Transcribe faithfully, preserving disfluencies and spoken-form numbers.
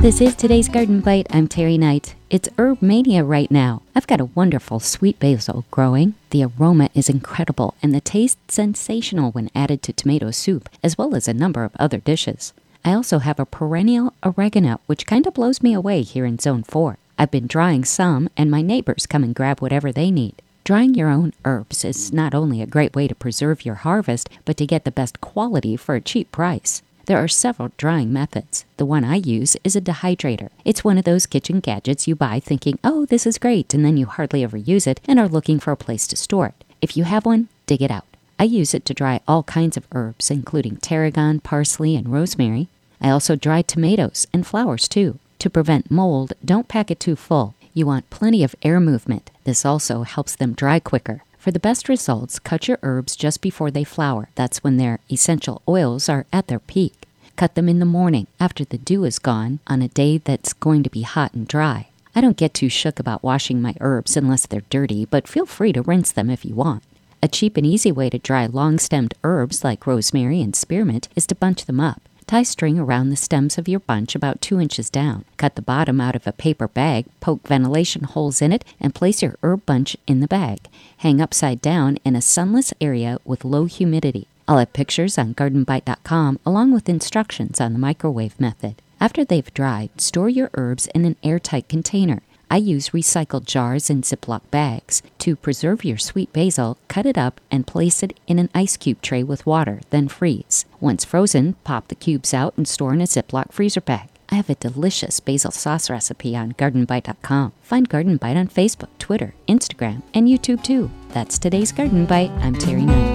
This is today's Garden Bite. I'm Terry Knight. It's herb mania right now. I've got a wonderful sweet basil growing. The aroma is incredible and the taste sensational when added to tomato soup, as well as a number of other dishes. I also have a perennial oregano, which kind of blows me away here in Zone four. I've been drying some, and my neighbors come and grab whatever they need. Drying your own herbs is not only a great way to preserve your harvest, but to get the best quality for a cheap price. There are several drying methods. The one I use is a dehydrator. It's one of those kitchen gadgets you buy thinking, oh, this is great, and then you hardly ever use it and are looking for a place to store it. If you have one, dig it out. I use it to dry all kinds of herbs, including tarragon, parsley, and rosemary. I also dry tomatoes and flowers too. To prevent mold, don't pack it too full. You want plenty of air movement. This also helps them dry quicker. For the best results, cut your herbs just before they flower. That's when their essential oils are at their peak. Cut them in the morning, after the dew is gone, on a day that's going to be hot and dry. I don't get too shook about washing my herbs unless they're dirty, but feel free to rinse them if you want. A cheap and easy way to dry long-stemmed herbs like rosemary and spearmint is to bunch them up. Tie string around the stems of your bunch about two inches down. Cut the bottom out of a paper bag, poke ventilation holes in it, and place your herb bunch in the bag. Hang upside down in a sunless area with low humidity. I'll have pictures on garden bite dot com along with instructions on the microwave method. After they've dried, store your herbs in an airtight container. I use recycled jars and Ziploc bags. To preserve your sweet basil, cut it up and place it in an ice cube tray with water, then freeze. Once frozen, pop the cubes out and store in a Ziploc freezer bag. I have a delicious basil sauce recipe on garden bite dot com. Find Garden Bite on Facebook, Twitter, Instagram, and YouTube too. That's today's Garden Bite. I'm Terry Knight.